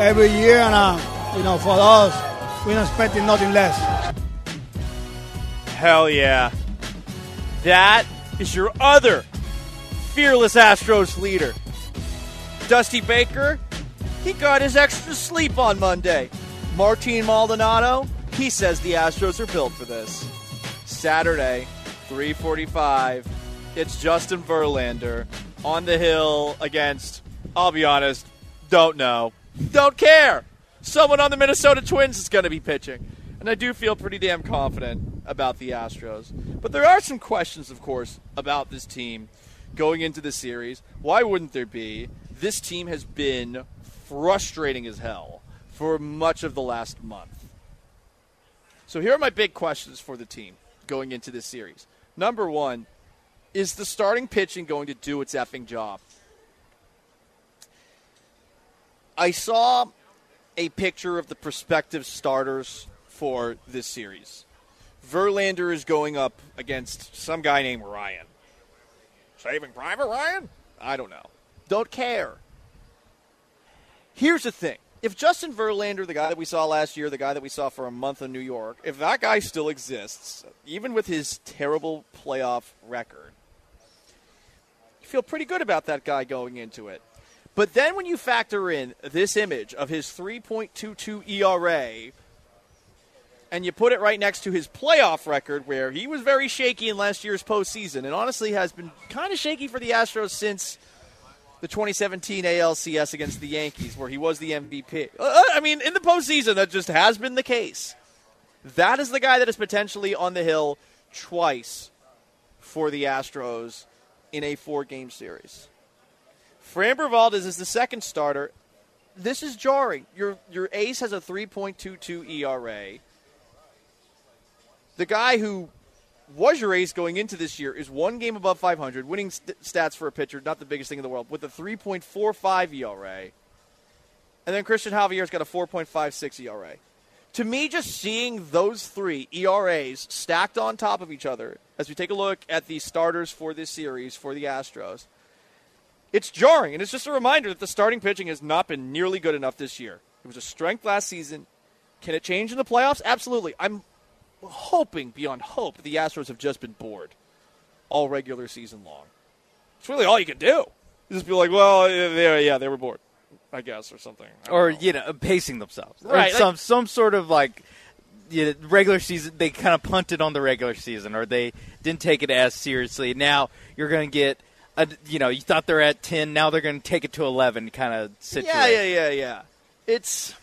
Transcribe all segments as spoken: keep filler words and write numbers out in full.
every year, and uh, you know, for us, we're not expecting nothing less. Hell yeah. That is your other fearless Astros leader. Dusty Baker, he got his extra sleep on Monday. Martin Maldonado, he says the Astros are built for this. Saturday, three forty-five, it's Justin Verlander on the hill against, I'll be honest, don't know. Don't care. Someone on the Minnesota Twins is going to be pitching. And I do feel pretty damn confident about the Astros. But there are some questions, of course, about this team going into the series. Why wouldn't there be? This team has been frustrating as hell for much of the last month. So here are my big questions for the team going into this series. Number one, is the starting pitching going to do its effing job? I saw a picture of the prospective starters for this series. Verlander is going up against some guy named Ryan. Saving Private Ryan? I don't know. Don't care. Here's the thing. If Justin Verlander, the guy that we saw last year, the guy that we saw for a month in New York, if that guy still exists, even with his terrible playoff record, you feel pretty good about that guy going into it. But then when you factor in this image of his three point two two E R A, and you put it right next to his playoff record where he was very shaky in last year's postseason and honestly has been kind of shaky for the Astros since the twenty seventeen A L C S against the Yankees where he was the M V P. Uh, I mean, in the postseason, that just has been the case. That is the guy that is potentially on the hill twice for the Astros in a four-game series. Framber Valdez is the second starter. This is jarring. Your your ace has a three point two two E R A. The guy who was your ace going into this year is one game above five hundred, winning st- stats for a pitcher, not the biggest thing in the world, with a three point four five E R A. And then Christian Javier's got a four point five six E R A. To me, just seeing those three E R As stacked on top of each other, as we take a look at the starters for this series for the Astros, it's jarring, and it's just a reminder that the starting pitching has not been nearly good enough this year. It was a strength last season. Can it change in the playoffs? Absolutely. I'm hoping beyond hope the Astros have just been bored all regular season long. It's really all you can do. You just be like, well, yeah, yeah, they were bored, I guess, or something. Or, know. you know, pacing themselves. Right. Or some, some sort of, like, you know, regular season, they kind of punted on the regular season, or they didn't take it as seriously. Now you're going to get, a, you know, you thought they're at ten, now they're going to take it to eleven kind of situation. Yeah, yeah, yeah, yeah. It's...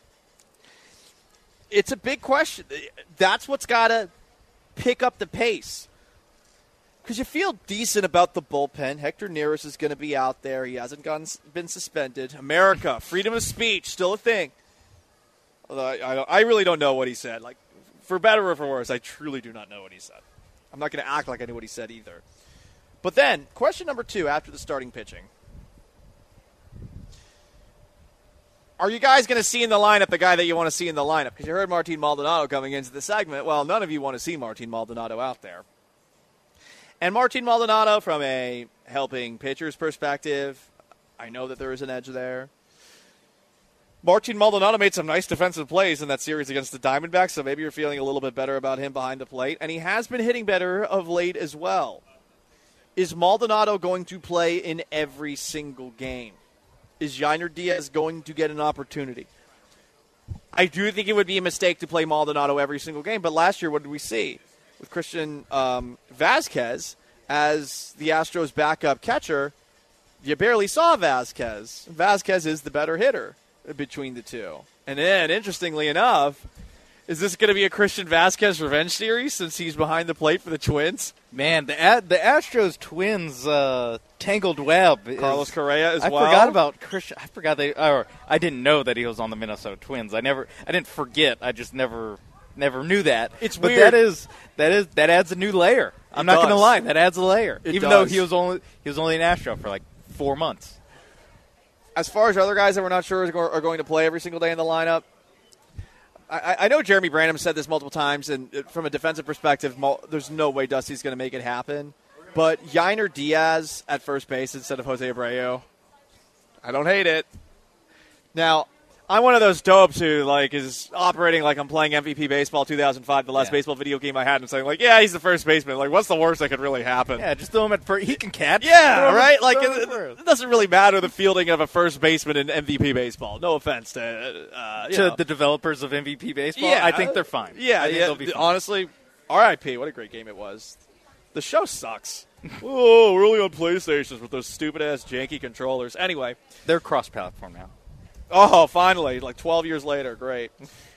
It's a big question. That's what's got to pick up the pace. Because you feel decent about the bullpen. Hector Neris is going to be out there. He hasn't gone, been suspended. America, freedom of speech, still a thing. Although I, I, I really don't know what he said. Like, for better or for worse, I truly do not know what he said. I'm not going to act like I knew what he said either. But then, question number two after the starting pitching. Are you guys going to see in the lineup the guy that you want to see in the lineup? Because you heard Martin Maldonado coming into the segment. Well, none of you want to see Martin Maldonado out there. And Martin Maldonado, from a helping pitcher's perspective, I know that there is an edge there. Martin Maldonado made some nice defensive plays in that series against the Diamondbacks, so maybe you're feeling a little bit better about him behind the plate. And he has been hitting better of late as well. Is Maldonado going to play in every single game? Is Yainer Diaz going to get an opportunity? I do think it would be a mistake to play Maldonado every single game, but last year, what did we see? With Christian um, Vasquez as the Astros' backup catcher, you barely saw Vasquez. Vasquez is the better hitter between the two. And then, interestingly enough, is this going to be a Christian Vasquez revenge series since he's behind the plate for the Twins? Man, the the Astros Twins uh, tangled web. Is, Carlos Correa as I well. I forgot about Christian. I forgot they. Or I didn't know that he was on the Minnesota Twins. I never. I didn't forget. I just never. Never knew that. It's but weird. that is that is that adds a new layer. I'm It not going to does. lie. That adds a layer. It Even does. though he was only he was only an Astro for like four months. As far as other guys that we're not sure are going to play every single day in the lineup, I, I know Jeremy Branham said this multiple times, and from a defensive perspective, there's no way Dusty's going to make it happen. But Yainer Diaz at first base instead of Jose Abreu, I don't hate it. Now, I'm one of those dopes who like is operating like I'm playing M V P Baseball two thousand five, the last Yeah. baseball video game I had, and saying like, yeah, he's the first baseman. Like, what's the worst that could really happen? Yeah, just throw him at first. He can catch. Yeah, Throw him- right? Like, throw him it, at first. it doesn't really matter the fielding of a first baseman in M V P Baseball. No offense to uh, you to know. the developers of M V P Baseball, Yeah, I think they're fine. Yeah, I think yeah. they'll be fine. Honestly, R I P What a great game it was. The show sucks. Oh, we're only on PlayStations with those stupid-ass janky controllers. Anyway. They're cross-platform now. Oh, finally. Like twelve years later. Great.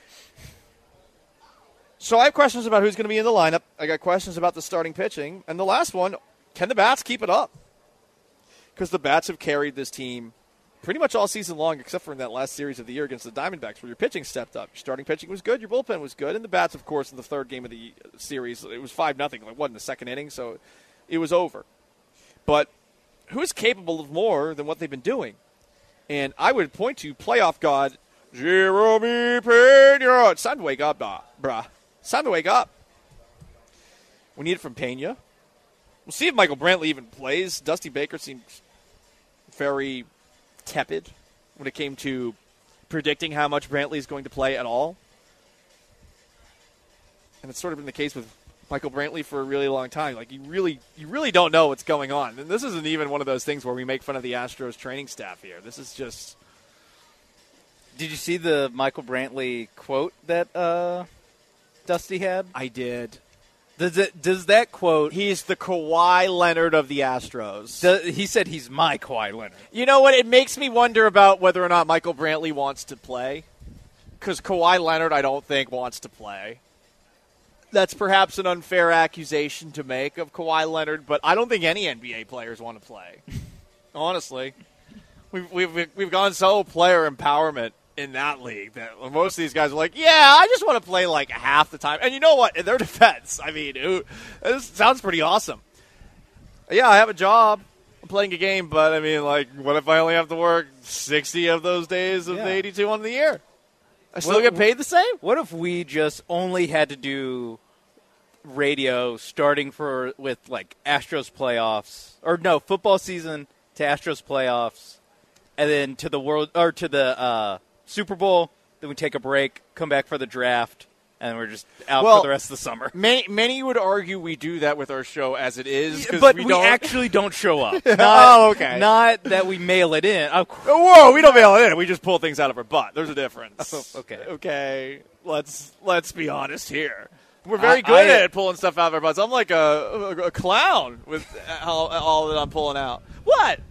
So I have questions about who's going to be in the lineup. I got questions about the starting pitching. And the last one, can the Bats keep it up? Because the Bats have carried this team pretty much all season long, except for in that last series of the year against the Diamondbacks, where your pitching stepped up. Your starting pitching was good. Your bullpen was good. And the Bats, of course, in the third game of the series, it was five nothing. Like, what, in the second inning? So it was over. But who's capable of more than what they've been doing? And I would point to playoff god Jeremy Pena. It's time to wake up, brah. bruh. It's time to wake up. We need it from Pena. We'll see if Michael Brantley even plays. Dusty Baker seemed very tepid when it came to predicting how much Brantley is going to play at all. And it's sort of been the case with Michael Brantley for a really long time. Like, you really you really don't know what's going on. And this isn't even one of those things where we make fun of the Astros training staff here. This is just... Did you see the Michael Brantley quote that uh, Dusty had? I did. Does it? Does that quote? He's the Kawhi Leonard of the Astros. Does, he said he's my Kawhi Leonard. You know what? It makes me wonder about whether or not Michael Brantley wants to play. Because Kawhi Leonard, I don't think, wants to play. That's perhaps an unfair accusation to make of Kawhi Leonard, but I don't think any N B A players want to play. Honestly. We've, we've, we've gone so player empowerment in that league that most of these guys are like, yeah, I just want to play like half the time. And you know what? In their defense, I mean, it, this sounds pretty awesome. Yeah, I have a job. I'm playing a game, but I mean, like, what if I only have to work sixty of those days of Yeah. the eighty-two on the year? I still What- get paid the same? What if we just only had to do radio starting for with like Astros playoffs or no football season to Astros playoffs, and then to the world or to the uh, Super Bowl? Then we take a break, come back for the draft, and we're just out Well, for the rest of the summer. Many, many would argue we do that with our show as it is. 'cause But we, we, don't, actually don't show up. Not, Oh, okay. Not that we mail it in. Of course. Whoa, we don't mail it in. We just pull things out of our butt. There's a difference. Oh, okay. Okay. Let's let's be honest here. We're very I- good I- at pulling stuff out of our butts. I'm like a, a, a clown with all, all that I'm pulling out. What?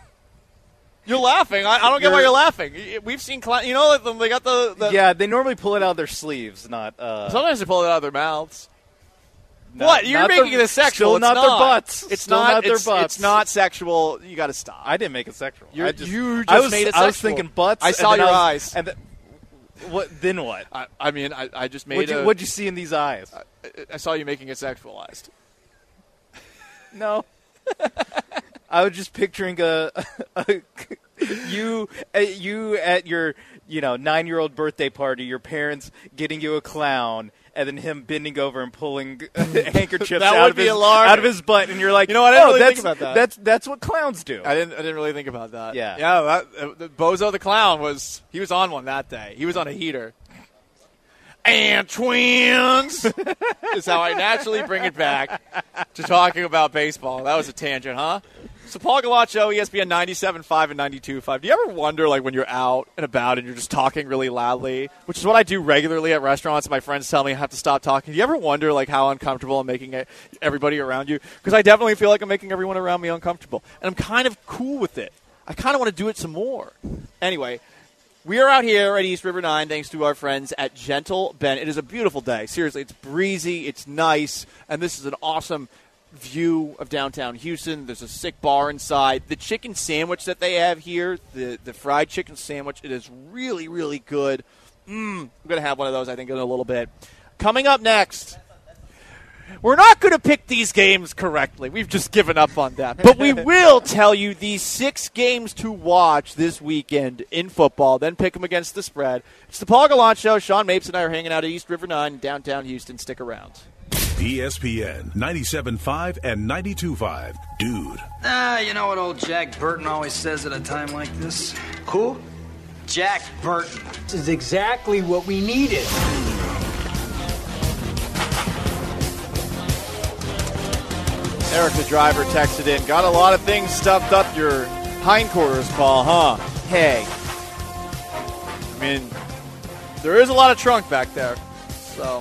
You're laughing. I, I don't get why You're- you're laughing. We've seen clowns. You know, like, they got the, the Yeah, they normally pull it out of their sleeves, not. Uh, Sometimes they pull it out of their mouths. not- what? You're not making their, this sexual. Still It's not, not their butts. It's Still not, not their it's, butts. It's not sexual. You got to stop. I didn't make it sexual. You're- I just, you just I was, made it I was sexual. thinking butts. I and saw then your was- eyes. And then, what? Then what? I, I mean, I, I just made What'd you, a, what'd you see in these eyes? I, I saw you making it sexualized. No. I was just picturing a, a you uh, you at your you know nine year old birthday party, your parents getting you a clown, and then him bending over and pulling handkerchiefs That out would of be his alarming. out of his butt, and you're like, You know what? I didn't oh, really that's, think about that. That's that's what clowns do. I didn't. I didn't really think about that. Yeah. Yeah. That, uh, the Bozo the clown was. He was on one that day. He was on a heater. And twins is how I naturally bring it back to talking about baseball. That was a tangent, huh? So Paul Galaccio, E S P N ninety-seven point five and ninety-two point five. Do you ever wonder, like, when you're out and about and you're just talking really loudly, which is what I do regularly at restaurants, and my friends tell me I have to stop talking. Do you ever wonder, like, how uncomfortable I'm making it, everybody around you? Because I definitely feel like I'm making everyone around me uncomfortable. And I'm kind of cool with it. I kind of want to do it some more. Anyway, we are out here at East River nine thanks to our friends at Gentle Ben. It is a beautiful day. Seriously, it's breezy, it's nice, and this is an awesome view of downtown Houston. There's a sick bar inside. The chicken sandwich that they have here, the, the fried chicken sandwich, it is really, really good. Mmm, I'm going to have one of those, I think, in a little bit. Coming up next, we're not going to pick these games correctly. We've just given up on that. But we will tell you these six games to watch this weekend in football, then pick them against the spread. It's the Paul Gallant Show. Sean Mapes and I are hanging out at East River nine in downtown Houston. Stick around. E S P N ninety-seven point five and ninety-two point five. Dude. Ah, you know what old Jack Burton always says at a time like this? Cool? Jack Burton. This is exactly what we needed. Eric the driver texted in, got a lot of things stuffed up your hindquarters, Paul, huh? Hey. I mean, there is a lot of trunk back there, so.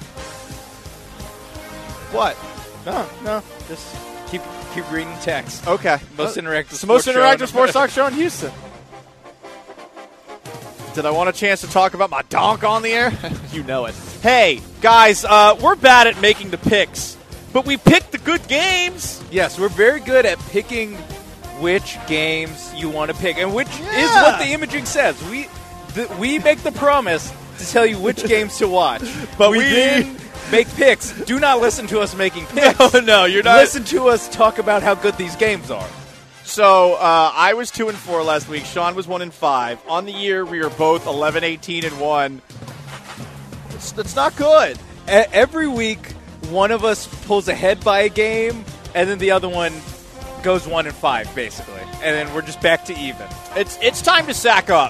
What? No, no, just keep keep reading text. Okay. Most uh, interactive It's the most sports interactive show. sports talk show in Houston. Did I want a chance to talk about my donk on the air? You know it. Hey, guys, uh, we're bad at making the picks, but we picked the good games. Yes, we're very good at picking which games you want to pick, and which Yeah. is what the imaging says. We th- we make the promise to tell you which games to watch, But we, we- then make picks. Do not listen to us making picks. No, no, you're not. Listen to us talk about how good these games are. So uh, I was two and four last week. Sean was one and five. On the year, we are both eleven, eighteen, and one. It's, it's not good. E- every week, one of us pulls ahead by a game, and then the other one goes one and five, basically, and then we're just back to even. It's it's time to sack up.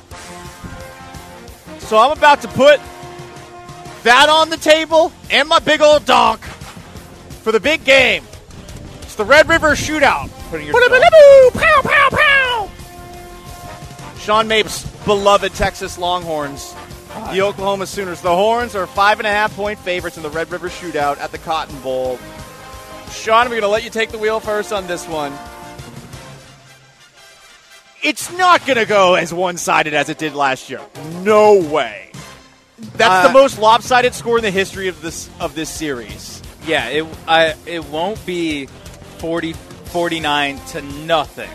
So I'm about to put that on the table and my big old donk for the big game. It's the Red River Shootout. Putting your Pow, pow, pow. Sean Mapes' beloved Texas Longhorns, the Oklahoma Sooners. The Horns are five and a half point favorites in the Red River Shootout at the Cotton Bowl. Sean, I'm going to let you take the wheel first on this one. It's not going to go as one-sided as it did last year. No way. That's Uh, the most lopsided score in the history of this of this series. Yeah, it I it won't be forty, forty-nine to nothing.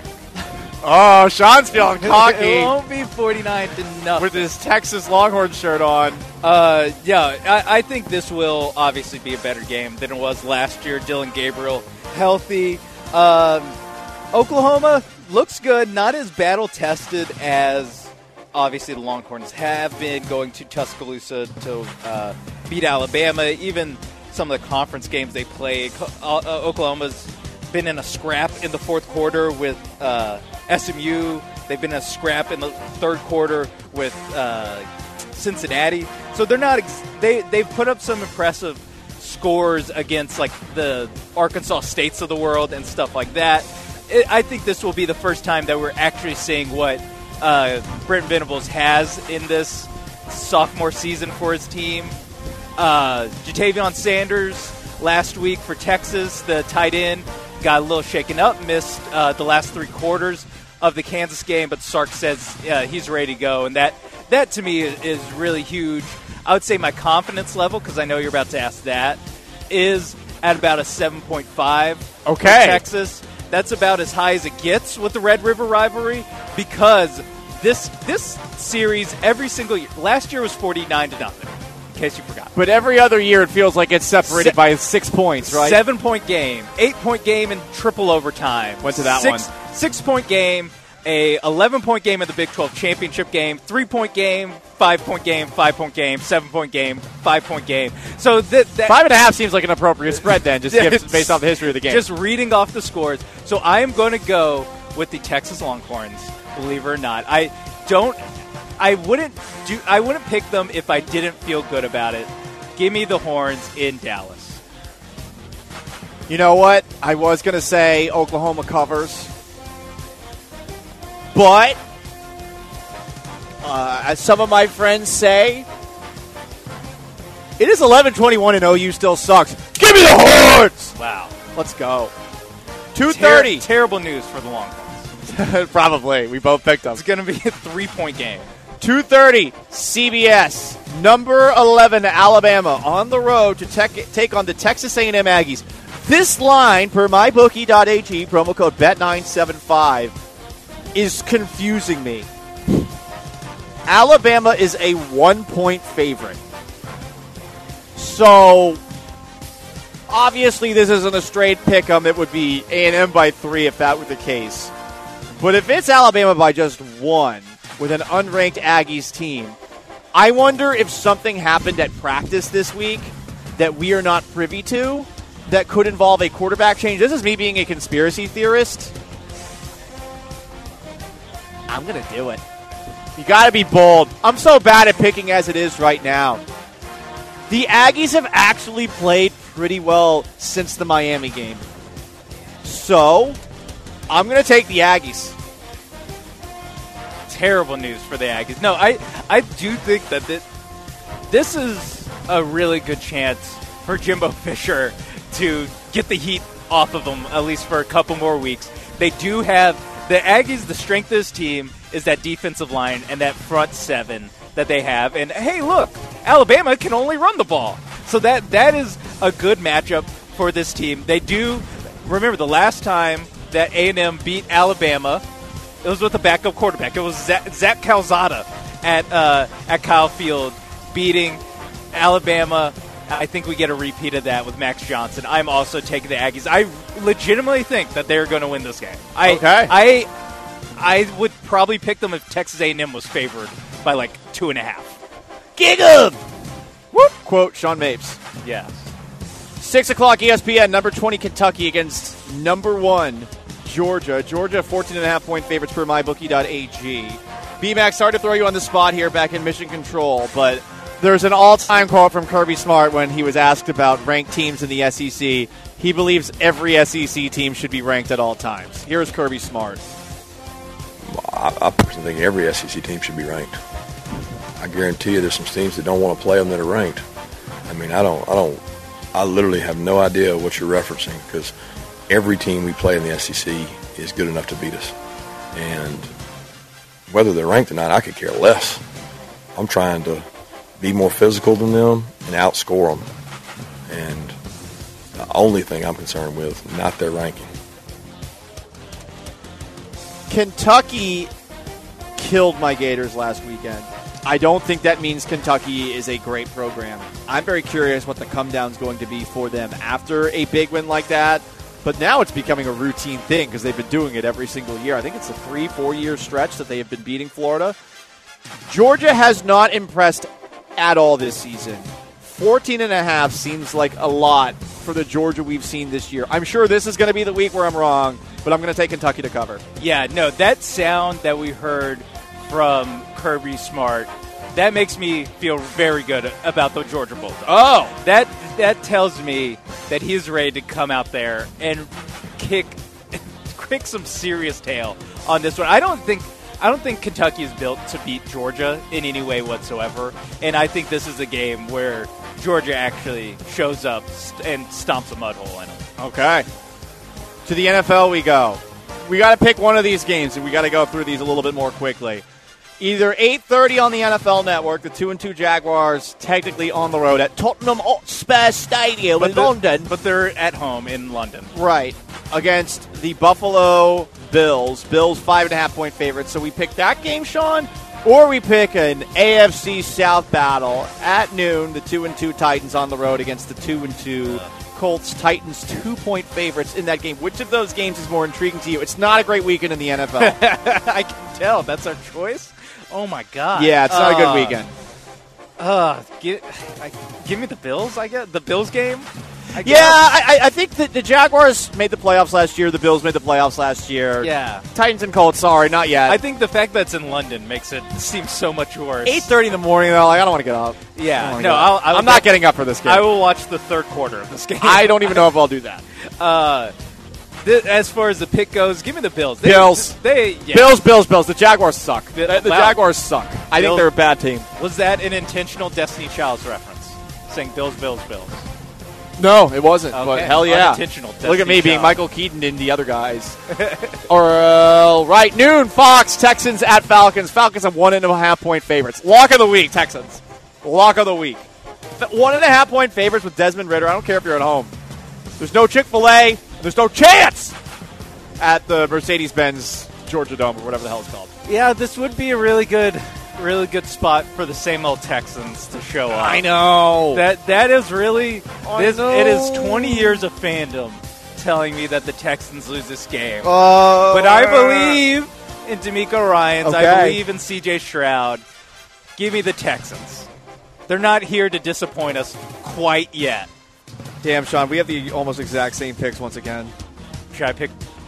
Oh, Sean's feeling It cocky won't be forty-nine to nothing. with his Texas Longhorn shirt on. Uh, yeah, I, I think this will obviously be a better game than it was last year. Dylan Gabriel healthy. Um, Oklahoma looks good, not as battle tested as obviously the Longhorns have been, going to Tuscaloosa to uh, beat Alabama. Even some of the conference games they played, uh, uh, Oklahoma's been in a scrap in the fourth quarter with uh, S M U. They've been in a scrap in the third quarter with uh, Cincinnati. So they're not ex- they they've put up some impressive scores against like the Arkansas States of the world and stuff like that. It, I think this will be the first time that we're actually seeing what uh, Brent Venables has in this sophomore season for his team. Uh, Jatavion Sanders last week for Texas, the tight end, got a little shaken up, missed uh, the last three quarters of the Kansas game, but Sark says uh, he's ready to go, and that that to me is, is really huge. I would say my confidence level, because I know you're about to ask that, is at about a seven point five Okay. for Texas. That's about as high as it gets with the Red River rivalry, because this this series every single year, last year was forty-nine to nothing, in case you forgot. But every other year it feels like it's separated Se- by six points, right? Seven-point game, eight-point game in triple overtime. Went to that Six, one. Six-point game, a eleven-point game in the Big twelve championship game, three-point game, five-point game, five-point game, seven-point game, five-point game. So that, that Five and a half seems like an appropriate spread then, just Yeah, given- it's- based off the history of the game. Just reading off the scores. So I am going to go with the Texas Longhorns, believe it or not. I don't I wouldn't do I wouldn't pick them if I didn't feel good about it. Give me the Horns in Dallas. You know what? I was going to say Oklahoma covers. But, uh, as some of my friends say, it is eleven twenty-one and O U still sucks. Give me the Horns! Wow. Let's go. two thirty. Ter- terrible news for the Longhorns. Probably. We both picked them. It's going to be a three-point game. two thirty, C B S, number eleven, Alabama, on the road to tech, take on the Texas A and M Aggies. This line, per my bookie dot a g, promo code B E T nine seven five, is confusing me. Alabama is a one-point favorite. So, obviously this isn't a straight pick 'em. It would be A and M by three if that were the case. But if it's Alabama by just one, with an unranked Aggies team, I wonder if something happened at practice this week that we are not privy to that could involve a quarterback change. This is me being a conspiracy theorist. I'm going to do it. You got to be bold. I'm so bad at picking as it is right now. The Aggies have actually played pretty well since the Miami game. So, I'm going to take the Aggies. Terrible news for the Aggies. No, I, I do think that this, this is a really good chance for Jimbo Fisher to get the heat off of them, at least for a couple more weeks. They do have the Aggies, the strength of this team is that defensive line and that front seven that they have. And, hey, look, Alabama can only run the ball. So that that is a good matchup for this team. They do, remember, the last time that A and M beat Alabama, it was with a backup quarterback. It was Zach, Zach Calzada at, uh, at Kyle Field beating Alabama. I think we get a repeat of that with Max Johnson. I'm also taking the Aggies. I legitimately think that they're going to win this game. I, okay. I I would probably pick them if Texas A and M was favored by like two and a half. Gig 'em! Whoop! Quote Sean Mapes. Yes. Six o'clock E S P N, number twenty Kentucky against number one Georgia. Georgia fourteen and a half point favorites per my bookie dot a g. B-Max, sorry to throw you on the spot here back in Mission Control, but there's an all-time quote from Kirby Smart when he was asked about ranked teams in the S E C. He believes every S E C team should be ranked at all times. Here's Kirby Smart. I, I personally think every S E C team should be ranked. I guarantee you there's some teams that don't want to play them that are ranked. I mean, I don't, I don't, I literally have no idea what you're referencing because every team we play in the S E C is good enough to beat us. And whether they're ranked or not, I could care less. I'm trying to be more physical than them and outscore them. And the only thing I'm concerned with, not their ranking. Kentucky killed my Gators last weekend. I don't think that means Kentucky is a great program. I'm very curious what the come-down is going to be for them after a big win like that. But now it's becoming a routine thing because they've been doing it every single year. I think it's a three, four-year stretch that they have been beating Florida. Georgia has not impressed at all this season. fourteen and a half seems like a lot for the Georgia we've seen this year. I'm sure this is going to be the week where I'm wrong, but I'm going to take Kentucky to cover. Yeah, no, that sound that we heard from Kirby Smart, that makes me feel very good about the Georgia Bulldogs. Oh! That that tells me that he's ready to come out there and kick kick some serious tail on this one. I don't think I don't think Kentucky is built to beat Georgia in any way whatsoever, and I think this is a game where Georgia actually shows up and stomps a mud hole in them. Okay. To the N F L we go. We got to pick one of these games, and we got to go through these a little bit more quickly. Either eight thirty on the N F L Network, the two and two Jaguars technically on the road at Tottenham Hotspur Stadium but in London. But they're at home in London. Right. Against the Buffalo Bills. Bills five and a half point favorites. So we pick that game, Sean, or we pick an A F C South battle at noon, the two and two Titans on the road against the two and two Colts. Titans two point favorites in that game. Which of those games is more intriguing to you? It's not a great weekend in the N F L. I can tell. That's our choice. Oh, my God. Yeah, it's not uh, a good weekend. Uh, give, I, give me the Bills, I guess. The Bills game? I yeah, I, I think that the Jaguars made the playoffs last year. The Bills made the playoffs last year. Yeah. Titans and Colts, sorry, not yet. I think the fact that it's in London makes it seem so much worse. eight thirty in the morning, though. Like, I don't want to get up. Yeah. No, No, I'll, I'll I'm not getting up for this game. I will watch the third quarter of this game. I don't even know if I'll do that. Uh, th- as far as the pick goes, give me the Bills. They, Bills. They, yeah. Bills, Bills, Bills. The Jaguars suck. The, Wow. the Jaguars suck. I Bills- think they're a bad team. Was that an intentional Destiny Child's reference? Saying Bills, Bills, Bills. No, it wasn't. Okay. But hell yeah. Unintentional Look at me Destiny being Child. Michael Keaton and the other guys. Or uh, right, noon, Fox, Texans at Falcons. Falcons have one and a half point favorites. Lock of the week, Texans. Lock of the week. Th- One and a half point favorites with Desmond Ridder. I don't care if you're at home. There's no Chick-fil-A. There's no chance at the Mercedes-Benz Georgia Dome or whatever the hell it's called. Yeah, this would be a really good, really good spot for the same old Texans to show up. I know. That that is really I this. know. It is twenty years of fandom telling me that the Texans lose this game. Uh, But I believe in D'Amico Ryans. I Okay. believe in C J Stroud. Give me the Texans. They're not here to disappoint us quite yet. Damn, Sean, we have the almost exact same picks once again. Should I pick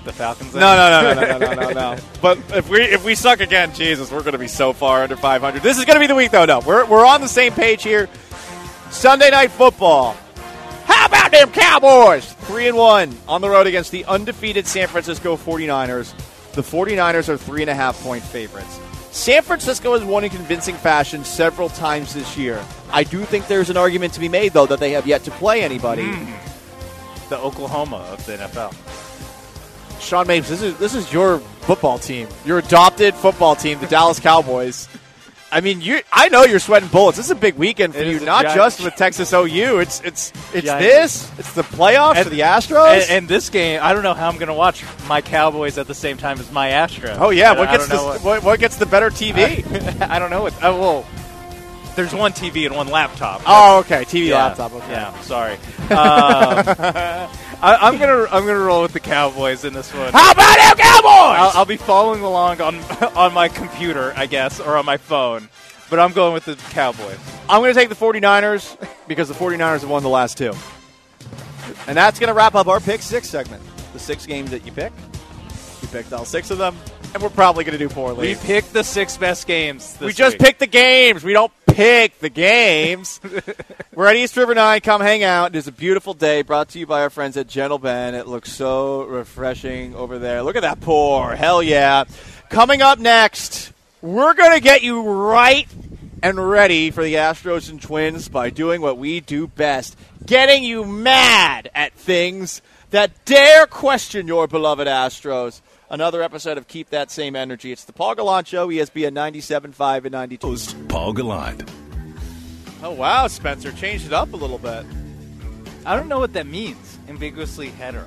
the Falcons? No, no, no, no, no, no, no, no. But if we if we suck again, Jesus, we're going to be so far under five hundred. This is going to be the week, though. No, we're we're on the same page here. Sunday Night Football. How about them Cowboys? Three and one on the road against the undefeated San Francisco forty-niners. The forty-niners are three and a half point favorites. San Francisco has won in convincing fashion several times this year. I do think there's an argument to be made, though, that they have yet to play anybody. Mm. The Oklahoma of the N F L. Sean Mapes, this is this is your football team, your adopted football team, the Dallas Cowboys. I mean, you. I know you're sweating bullets. This is a big weekend for It you, is a not giant- just with Texas O U. It's it's it's Giant- this. It's the playoffs And- for the Astros. And, and this game, I don't know how I'm going to watch my Cowboys at the same time as my Astros. oh yeah, I- what I gets don't the know what, what, what gets the better T V? I, I don't know. What, oh, well, there's one T V and one laptop. oh, okay, T V, yeah, laptop. Okay. Yeah, sorry. Um, I, I'm gonna I'm gonna roll with the Cowboys in this one. How about them Cowboys? I'll, I'll be following along on on my computer, I guess, or on my phone. But I'm going with the Cowboys. I'm going to take the forty-niners because the forty-niners have won the last two. And that's going to wrap up our Pick Six segment. The six games that you pick. You picked all six of them, and we're probably going to do poorly. We picked the six best games this We just week. pick the games. We don't pick the games. We're at East River nine. Come hang out. It is a beautiful day brought to you by our friends at Gentle Ben. It looks so refreshing over there. Look at that pour. Hell yeah. Coming up next, we're going to get you right and ready for the Astros and Twins by doing what we do best, getting you mad at things that dare question your beloved Astros. Another episode of Keep That Same Energy. It's the Paul Gallant Show, E S P N ninety-seven point five and ninety-two. Host Paul Gallant. Oh, wow, Spencer. Changed it up a little bit. I don't know what that means. Ambiguously hetero.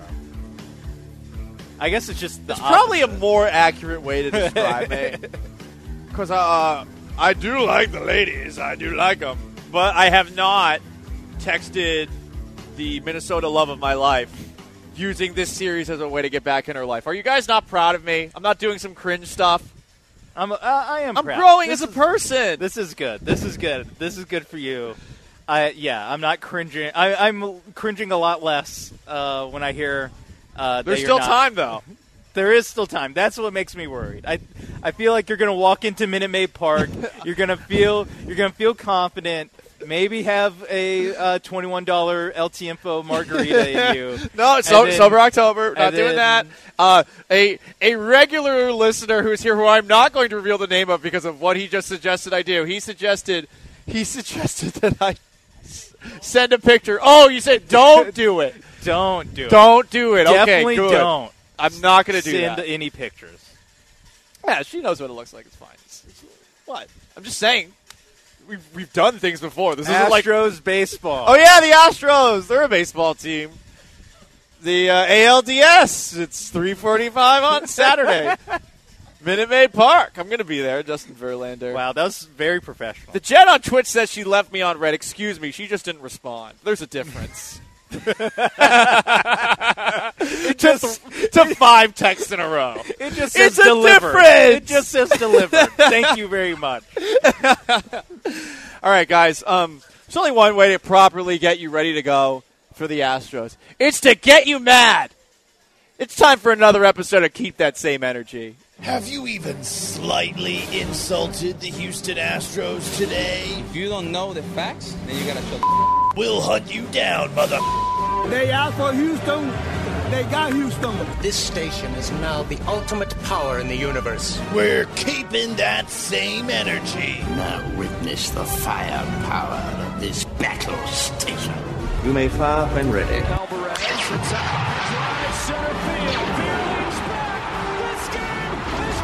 I guess it's just the It's probably a opposite. more accurate way to describe it. Because uh, I do like the ladies. I do like them. But I have not texted the Minnesota love of my life using this series as a way to get back in her life. Are you guys not proud of me? I'm not doing some cringe stuff. I'm, uh, I am. I'm proud. growing This as a is- person. This is good. This is good. This is good for you. I yeah. I'm not cringing. I, I'm cringing a lot less uh, when I hear. Uh, There's that you're still not. time, though. There is still time. That's what makes me worried. I I feel like you're gonna walk into Minute Maid Park. You're gonna feel you're gonna feel confident. Maybe have a uh, twenty-one dollar L T Info margarita in you. No, it's so, And then- Sober October. Not and doing that. then- Uh, a a regular listener who's here, who I'm not going to reveal the name of because of what he just suggested I do. He suggested he suggested that I s- send a picture. Oh, you said don't do it. Don't do it. Don't do it. Definitely okay, good. don't. I'm not going to do Send that. any pictures. Yeah, she knows what it looks like. It's fine. It's, it's, what? I'm just saying. We've we've done things before. This isn't like Astros baseball. oh yeah, the Astros. They're a baseball team. The uh, A L D S. It's three forty-five on Saturday. Minute Maid Park. I'm going to be there. Justin Verlander. Wow, that was very professional. The Jet on Twitch says she left me on red. Excuse me. She just didn't respond. There's a difference. It just, to five texts in a row. it just says It's a delivered. difference. It just says delivered. Thank you very much. All right, guys. Um, there's only one way to properly get you ready to go for the Astros. It's to get you mad. It's time for another episode of Keep That Same Energy. Have you even slightly insulted the Houston Astros today? If you don't know the facts, then you gotta shut the We'll hunt you down, mother. They asked for Houston. They got Houston. This station is now the ultimate power in the universe. We're keeping that same energy. Now witness the firepower of this battle station. You may fire when ready. Alvarez, it's a high drive, center field. Beerling's back. This game is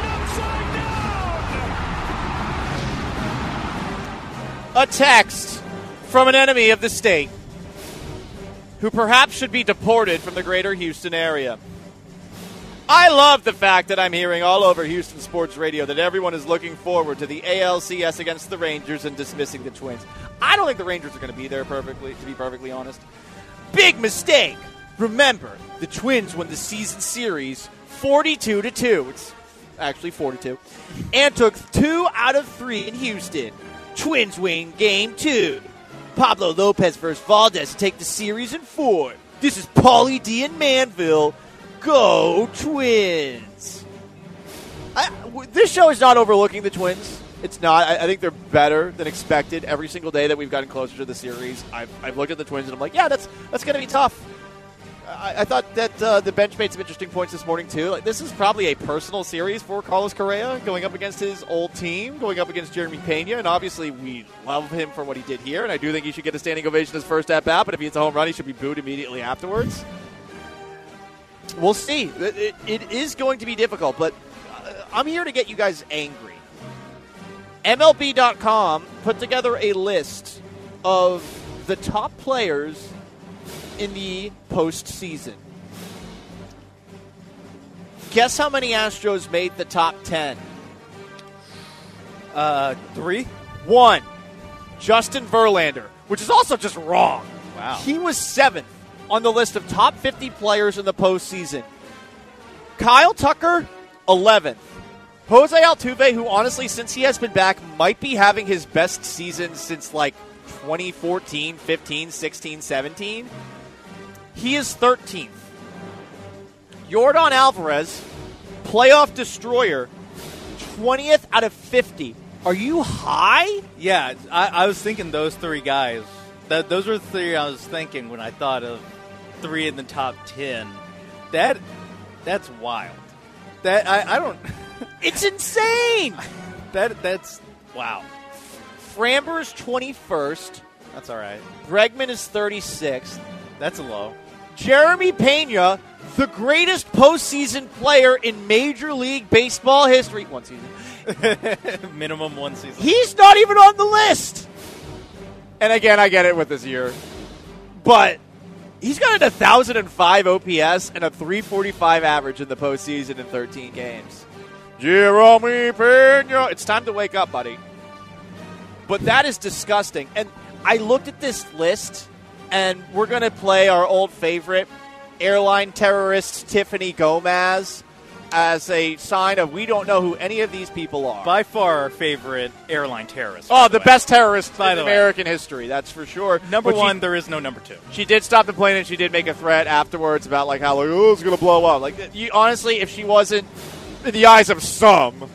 turned upside down. A text from an enemy of the state who perhaps should be deported from the greater Houston area. I love the fact that I'm hearing all over Houston sports radio that everyone is looking forward to the A L C S against the Rangers and dismissing the Twins. I don't think the Rangers are going to be there perfectly, to be perfectly honest. Big mistake. Remember, the Twins won the season series forty-two to two. It's actually forty-two. And took two out of three in Houston. Twins win game two. Pablo Lopez versus Valdez to take the series in four. This is Paulie D in Manville. Go Twins! I, w- this show is not overlooking the Twins. It's not. I, I think they're better than expected every single day that we've gotten closer to the series. I've, I've looked at the Twins and I'm like, yeah, that's that's going to be tough. I, I thought that uh, the bench made some interesting points this morning, too. Like, this is probably a personal series for Carlos Correa, going up against his old team, going up against Jeremy Pena, and obviously we love him for what he did here, and I do think he should get a standing ovation his first at-bat, but if he hits a home run, he should be booed immediately afterwards. We'll see. It, it, it is going to be difficult, but uh, I'm here to get you guys angry. M L B dot com put together a list of the top players in the postseason. Guess how many Astros made the top ten? Uh, three? One. Justin Verlander, which is also just wrong. Wow. He was seventh on the list of top fifty players in the postseason. Kyle Tucker, eleventh. Jose Altuve, who honestly, since he has been back, might be having his best season since like twenty fourteen, fifteen, sixteen, seventeen. He is thirteenth. Yordan Alvarez, playoff destroyer, twentieth out of fifty. Are you high? Yeah, I, I was thinking those three guys. That, those were the three I was thinking when I thought of three in the top ten. That That's wild. That I, I don't... It's insane! that That's... Wow. Framber's twenty-first. That's all right. Bregman is thirty-sixth. That's a low. Jeremy Pena, the greatest postseason player in Major League Baseball history. One season. Minimum one season. He's not even on the list. And again, I get it with this year. But he's got an one thousand five O P S and a three forty-five average in the postseason in thirteen games. Jeremy Pena. It's time to wake up, buddy. But that is disgusting. And I looked at this list, and we're going to play our old favorite, airline terrorist Tiffany Gomez, as a sign of we don't know who any of these people are. By far our favorite airline terrorist. Oh, the, the best terrorist by in the American way. history, that's for sure. Number but one, she, there is no number two. She did stop the plane, and she did make a threat afterwards about like how like oh it's going to blow up. Like you, honestly, if she wasn't in the eyes of some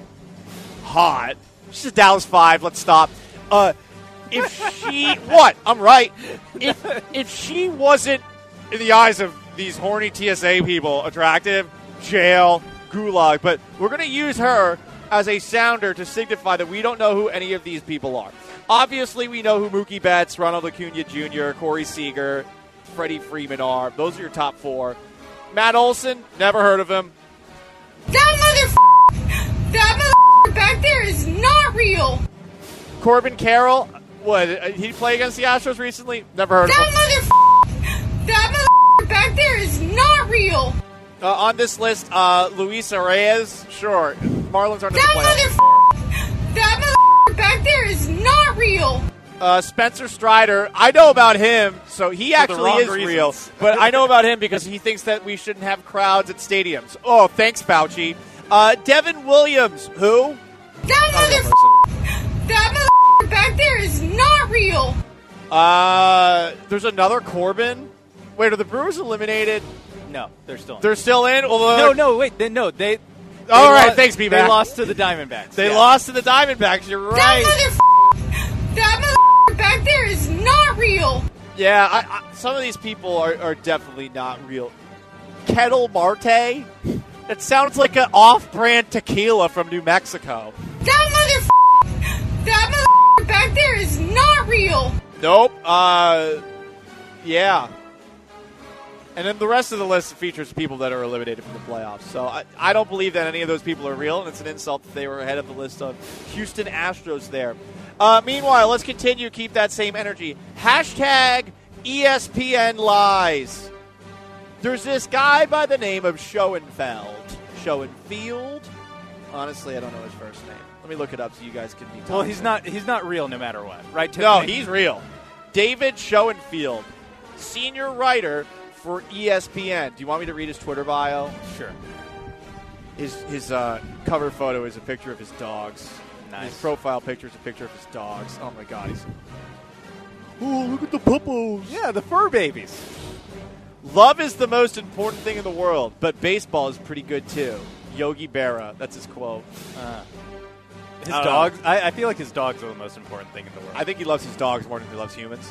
hot, she's a Dallas Five. Let's stop. Uh, if she what? I'm right. If if she wasn't in the eyes of these horny T S A people attractive, jail, gulag. But we're going to use her as a sounder to signify that we don't know who any of these people are. Obviously, we know who Mookie Betts, Ronald Acuna Junior, Corey Seager, Freddie Freeman are. Those are your top four. Matt Olson, never heard of him. That motherfucker, that motherfucker back there is not real. Corbin Carroll, what, did he play against the Astros recently? Never heard that of him. Motherfucker, that motherfucker back there is not real. Uh, on this list, uh, Luis Reyes, sure. Marlins aren't in the that playoffs anymore. That motherfucker back there is not real. Uh, Spencer Strider, I know about him, so he For actually is reasons. real. But I know about him because he thinks that we shouldn't have crowds at stadiums. Oh, thanks, Fauci. Uh, Devin Williams, who? That motherfucker, that motherfucker back there is not real. Uh, there's another Corbin. Wait, are the Brewers eliminated? No, they're still in. They're still in? Well, uh, no, no, wait. They, no, they... they All right, lost, thanks, B-Mac. They lost to the Diamondbacks. They yeah. lost to the Diamondbacks. You're right. That motherfucker, that motherfucker back there is not real. Yeah, I, I, some of these people are, are definitely not real. Kettle Marte? It sounds like an off-brand tequila from New Mexico. That motherfucker, that motherfucker back there is not real. Nope. Uh, yeah. And then the rest of the list features people that are eliminated from the playoffs. So I, I don't believe that any of those people are real, and it's an insult that they were ahead of the list of Houston Astros there. Uh, meanwhile, let's continue to keep that same energy. Hashtag E S P N lies. There's this guy by the name of Schoenfeld. Schoenfield? Honestly, I don't know his first name. Let me look it up so you guys can be talking. Well, he's not he's not real no matter what, right, Tiffany? No, he's real. David Schoenfield, senior writer for E S P N. Do you want me to read his Twitter bio? Sure. His his uh, cover photo is a picture of his dogs. Nice. His profile picture is a picture of his dogs. Oh, my God. He's... Oh, look at the puppos. Yeah, the fur babies. Love is the most important thing in the world, but baseball is pretty good too. Yogi Berra, that's his quote. Uh, his I dogs. I, I feel like his dogs are the most important thing in the world. I think he loves his dogs more than he loves humans.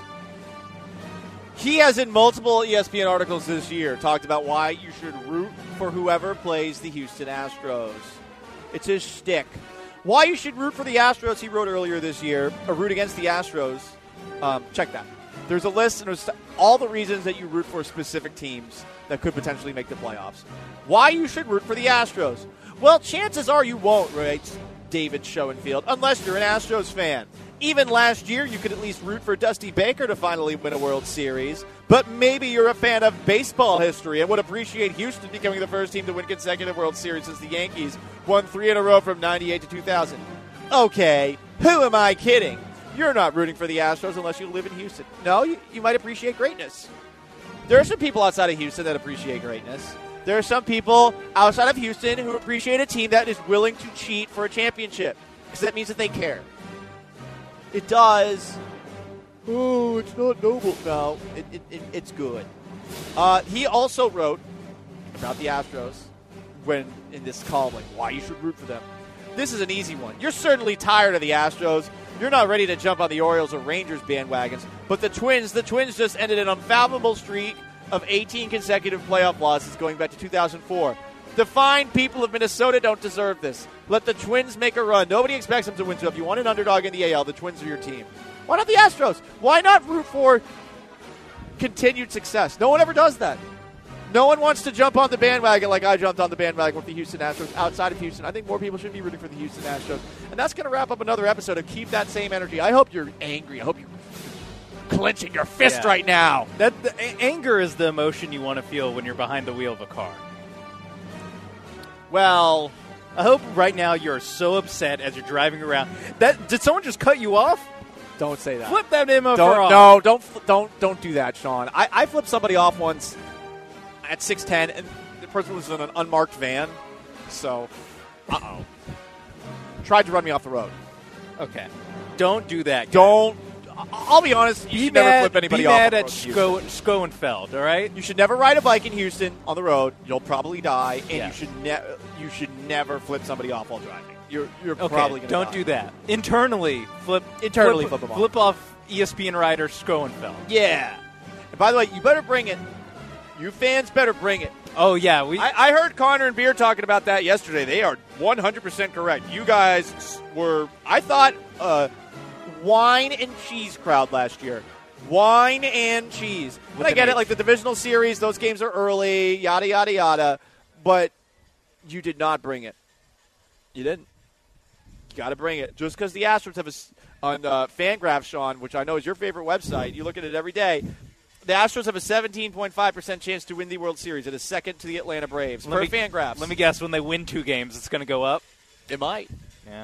He has, in multiple E S P N articles this year, talked about why you should root for whoever plays the Houston Astros. It's his shtick. Why you should root for the Astros, he wrote earlier this year, or root against the Astros. Um, check that. There's a list, and there's all the reasons that you root for specific teams that could potentially make the playoffs. Why you should root for the Astros? Well, chances are you won't, right, David Schoenfield, unless you're an Astros fan. Even last year, you could at least root for Dusty Baker to finally win a World Series. But maybe you're a fan of baseball history and would appreciate Houston becoming the first team to win consecutive World Series since the Yankees won three in a row from ninety-eight to two thousand. Okay, who am I kidding? You're not rooting for the Astros unless you live in Houston. No, you, you might appreciate greatness. There are some people outside of Houston that appreciate greatness. There are some people outside of Houston who appreciate a team that is willing to cheat for a championship, because that means that they care. It does. Oh, it's not noble. No, it, it, it, it's good. Uh, he also wrote about the Astros when in this column, like why you should root for them. This is an easy one. You're certainly tired of the Astros. You're not ready to jump on the Orioles or Rangers bandwagons. But the Twins, the Twins just ended an unfathomable streak of eighteen consecutive playoff losses going back to two thousand four. The fine people of Minnesota don't deserve this. Let the Twins make a run. Nobody expects them to win. So if you want an underdog in the A L, the Twins are your team. Why not the Astros? Why not root for continued success? No one ever does that. No one wants to jump on the bandwagon like I jumped on the bandwagon with the Houston Astros outside of Houston. I think more people should be rooting for the Houston Astros. And that's going to wrap up another episode of Keep That Same Energy. I hope you're angry. I hope you're clenching your fist yeah. right now. That the, a- Anger is the emotion you want to feel when you're behind the wheel of a car. Well, I hope right now you're so upset as you're driving around. That did someone just cut you off? Don't say that. Flip that demo don't, for off. No, don't, don't, don't do that, Sean. I, I flipped somebody off once at six ten, and the person was in an unmarked van. So, uh-oh. Tried to run me off the road. Okay. Don't do that, guys. Don't. I'll be honest. You be should mad, never flip anybody be off. Be mad on at Sco- Schoenfeld, all right? You should never ride a bike in Houston on the road. You'll probably die, and yeah. you should ne- you should never flip somebody off while driving. You're you're okay, probably going to don't die. do that. Internally, flip internally flip, flip them off. Flip off E S P N rider Schoenfeld. Yeah. And by the way, you better bring it. You fans better bring it. Oh yeah, we. I, I heard Connor and Beer talking about that yesterday. They are one hundred percent correct. You guys were, I thought, uh, wine and cheese crowd last year. Wine and cheese. And I get it, like the divisional series, those games are early, yada, yada, yada. But you did not bring it. You didn't. You got to bring it. Just because the Astros have a, on uh, Fangraphs, Sean, which I know is your favorite website, you look at it every day, the Astros have a seventeen point five percent chance to win the World Series. It is second to the Atlanta Braves. Let per me, Fangraphs. Let me guess, when they win two games, it's going to go up? It might. Yeah.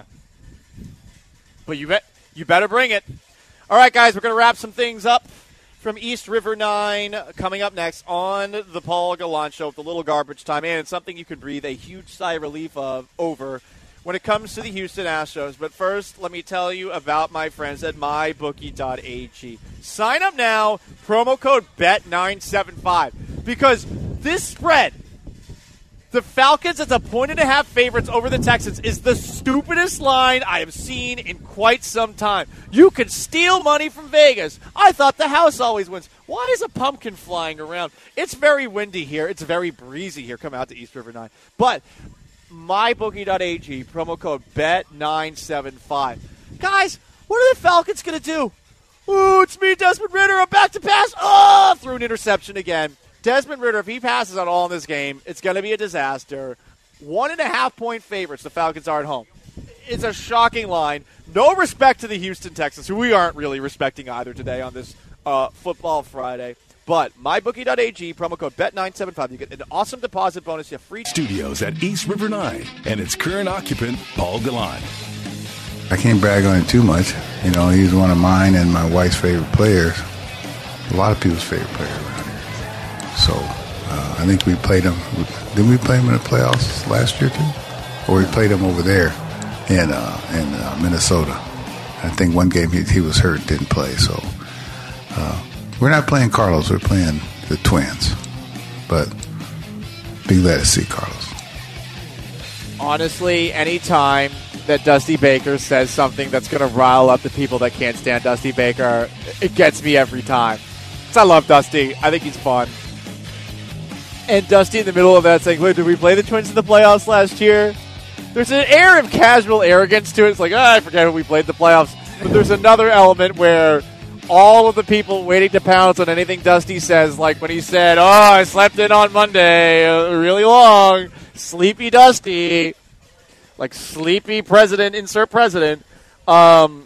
But you bet. You better bring it. All right, guys, we're going to wrap some things up from East River nine coming up next on the Paul Gallant Show with the little garbage time. And it's something you can breathe a huge sigh of relief of over when it comes to the Houston Astros. But first, let me tell you about my friends at my bookie dot a g. Sign up now, promo code B E T nine seven five, because this spread, the Falcons as a point and a half favorites over the Texans, is the stupidest line I have seen in quite some time. You can steal money from Vegas. I thought the house always wins. Why is a pumpkin flying around? It's very windy here. It's very breezy here. Come out to East River nine. But my bookie dot a g, promo code B E T nine seven five. Guys, what are the Falcons going to do? Ooh, it's me, Desmond Ridder. I'm back to pass. Oh, threw an interception again. Desmond Ridder, if he passes on all in this game, it's going to be a disaster. One and a half point favorites the Falcons are at home. It's a shocking line. No respect to the Houston Texans, who we aren't really respecting either today on this uh, Football Friday. But my bookie dot a g, promo code B E T nine seven five. You get an awesome deposit bonus. You have free studios at East River nine and its current occupant, Paul Gallant. I can't brag on it too much. You know, he's one of mine and my wife's favorite players. A lot of people's favorite player around here. So uh, I think we played him. Didn't we play him in the playoffs last year too? Or we played him over there in uh, in uh, Minnesota. I think one game he, he was hurt, didn't play. So uh, we're not playing Carlos. We're playing the Twins. but be glad to see Carlos. Honestly, anytime that Dusty Baker says something that's going to rile up the people that can't stand Dusty Baker, it gets me every time. Because I love Dusty. I think he's fun. And Dusty in the middle of that saying, "Wait, did we play the Twins in the playoffs last year?" There's an air of casual arrogance to it. It's like, oh, I forget when we played the playoffs. But there's another element where all of the people waiting to pounce on anything Dusty says, like when he said, "Oh, I slept in on Monday, uh, really long, sleepy Dusty," like sleepy president, insert president. Um,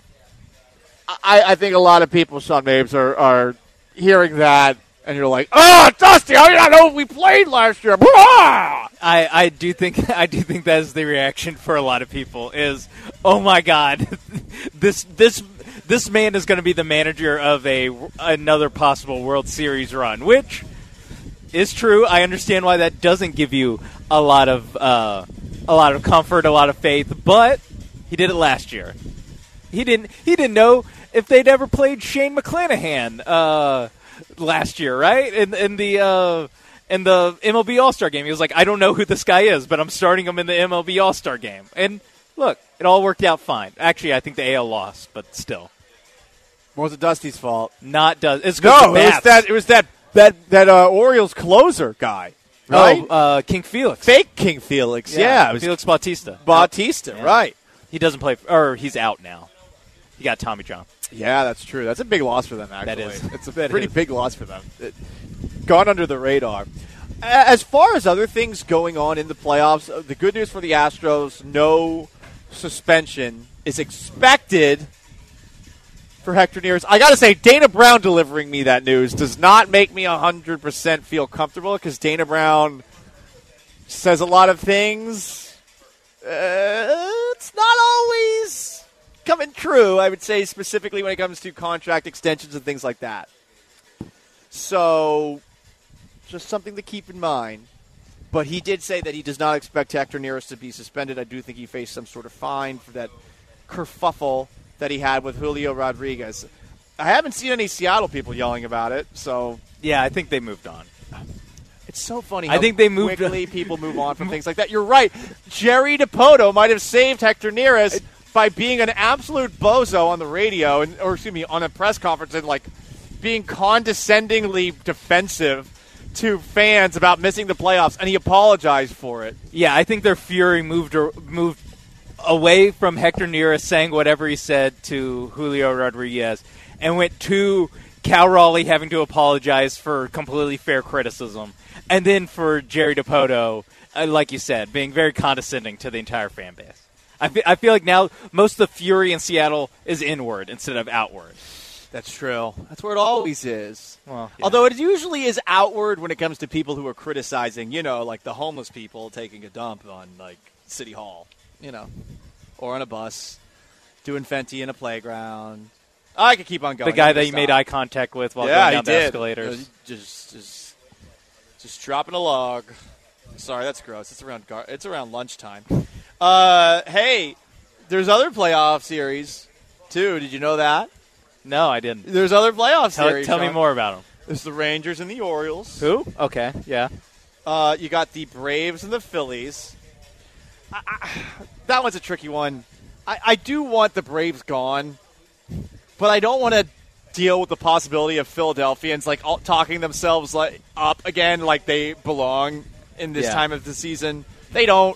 I, I think a lot of people, Sean Mabes, are, are hearing that, and you're like, "Oh, Dusty, how do you not know we played last year?" I, I do think I do think that is the reaction for a lot of people. Is, oh my God, this this this man is going to be the manager of a another possible World Series run, which is true. I understand why that doesn't give you a lot of uh, a lot of comfort, a lot of faith, but he did it last year. He didn't he didn't know if they'd ever played Shane McClanahan uh, last year, right? In in the uh, in the M L B All-Star game, he was like, "I don't know who this guy is, but I'm starting him in the M L B All-Star game." And look, it all worked out fine. Actually, I think the A L lost, but still. Was it Dusty's fault? Not Dusty. It's no, it was that it was that that that uh, Orioles closer guy, right? Oh, uh, King Felix, fake King Felix. Yeah, yeah it was Felix Bautista. Bautista, yeah. right? He doesn't play, or he's out now. He got Tommy John. Yeah, that's true. That's a big loss for them. Actually, that is. It's a pretty big loss for them. It, gone under the radar. As far as other things going on in the playoffs, the good news for the Astros: no suspension is expected for Hector Neris. I got to say, Dana Brown delivering me that news does not make me one hundred percent feel comfortable because Dana Brown says a lot of things. Uh, it's not always coming true, I would say, specifically when it comes to contract extensions and things like that. So, just something to keep in mind. But he did say that he does not expect Hector Neris to be suspended. I do think he faced some sort of fine for that kerfuffle that he had with Julio Rodriguez. I haven't seen any Seattle people yelling about it, so... Yeah, I think they moved on. It's so funny how I think they moved quickly people move on from things like that. You're right. Jerry DiPoto might have saved Hector Neris by being an absolute bozo on the radio, and, or excuse me, on a press conference, and like being condescendingly defensive to fans about missing the playoffs, and he apologized for it. Yeah, I think their fury moved moved away from Hector Neris saying whatever he said to Julio Rodriguez and went to Cal Raleigh having to apologize for completely fair criticism, and then for Jerry DiPoto, uh, like you said, being very condescending to the entire fan base. I feel, I feel like now most of the fury in Seattle is inward instead of outward. That's true. That's where it always is. Well, yeah. Although it usually is outward when it comes to people who are criticizing, you know, like the homeless people taking a dump on, like, City Hall, you know, or on a bus, doing Fenty in a playground. I could keep on going. The guy that you made eye contact with while yeah, going down he the did. escalators. Just, just, just dropping a log. Sorry, that's gross. It's around gar- it's around lunchtime. Uh, hey, there's other playoff series, too. Did you know that? No, I didn't. There's other playoff tell, series. Tell Sean. me more about them. There's the Rangers and the Orioles. Who? Okay, yeah. Uh, you got the Braves and the Phillies. I, I, that one's a tricky one. I, I do want the Braves gone, but I don't want to deal with the possibility of Philadelphians like all, talking themselves like up again, like they belong in this yeah. time of the season. They don't.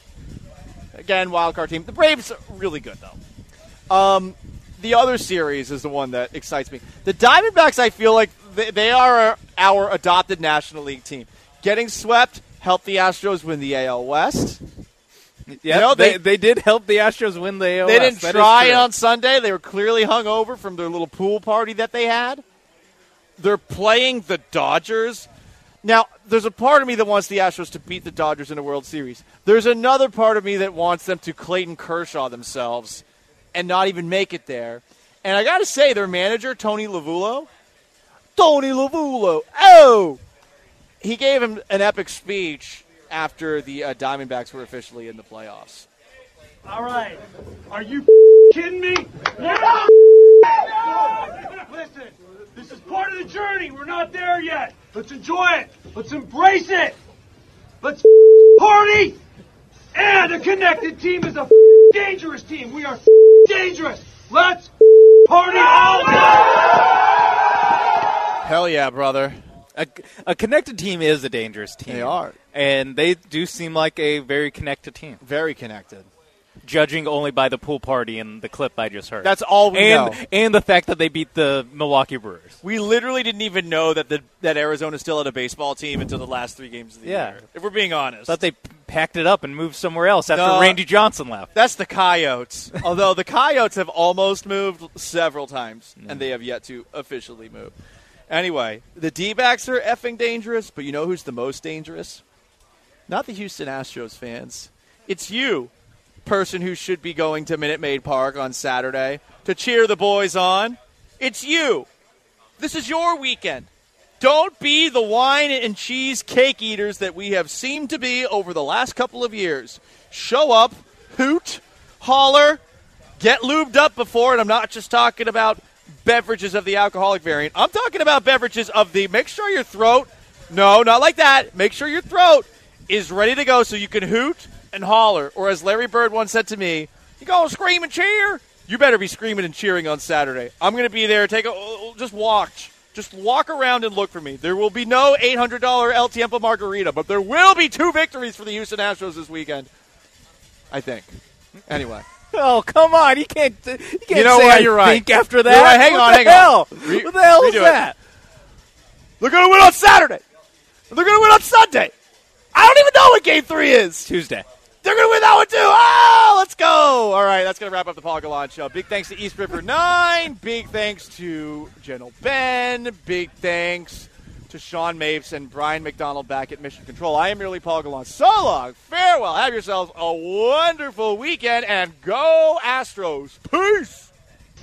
Again, wild card team. The Braves are really good though. Um, the other series is the one that excites me. The Diamondbacks, I feel like they, they are our adopted National League team. Getting swept helped the Astros win the A L West. Yeah, you know, they, they they did help the Astros win the A L They West. didn't That try on Sunday. They were clearly hungover from their little pool party that they had. They're playing the Dodgers. Now, there's a part of me that wants the Astros to beat the Dodgers in a World Series. There's another part of me that wants them to Clayton Kershaw themselves and not even make it there. And I got to say, their manager, Tony Lavulo, Tony Lavulo, oh! He gave him an epic speech after the uh, Diamondbacks were officially in the playoffs. All right. Are you kidding me? Yeah! Listen, this is part of the journey. We're not there yet. Let's enjoy it. Let's embrace it. Let's party. And a connected team is a dangerous team. We are dangerous. Let's party all day. Hell yeah, brother. A, a connected team is a dangerous team. They are. And they do seem like a very connected team. Very connected. Judging only by the pool party and the clip I just heard. That's all we and, know. And the fact that they beat the Milwaukee Brewers. We literally didn't even know that the that Arizona still had a baseball team until the last three games of the yeah. year. If we're being honest. Thought they packed it up and moved somewhere else after no, Randy Johnson left. That's the Coyotes. Although the Coyotes have almost moved several times, mm. and they have yet to officially move. Anyway, the D-backs are effing dangerous, but you know who's the most dangerous? Not the Houston Astros fans. It's you, person who should be going to Minute Maid Park on Saturday to cheer the boys on. It's you. This is your weekend. Don't be the wine and cheese cake eaters that we have seemed to be over the last couple of years. Show up, hoot, holler, get lubed up before, and I'm not just talking about beverages of the alcoholic variant. I'm talking about beverages of the make sure your throat, no, not like that, make sure your throat is ready to go so you can hoot and holler. Or as Larry Bird once said to me, you going to scream and cheer? You better be screaming and cheering on Saturday. I'm going to be there. Take a, just watch. Just walk around and look for me. There will be no eight hundred dollars El Tiempo margarita, but there will be two victories for the Houston Astros this weekend, I think. Anyway. Oh, come on. You can't, you can't you know say what? I You're right. think after that. You're right. Hang what on, the hang hell? on. Re- what the hell is redo that? It. They're going to win on Saturday. They're going to win on Sunday. I don't even know what game three is. Tuesday. They're going to win that one, too. Oh, let's go. All right, that's going to wrap up the Paul Gallant Show. Big thanks to East River nine. Big thanks to General Ben. Big thanks to Sean Mapes and Brian McDonald back at Mission Control. I am merely Paul Gallant. So long. Farewell. Have yourselves a wonderful weekend, and go Astros. Peace.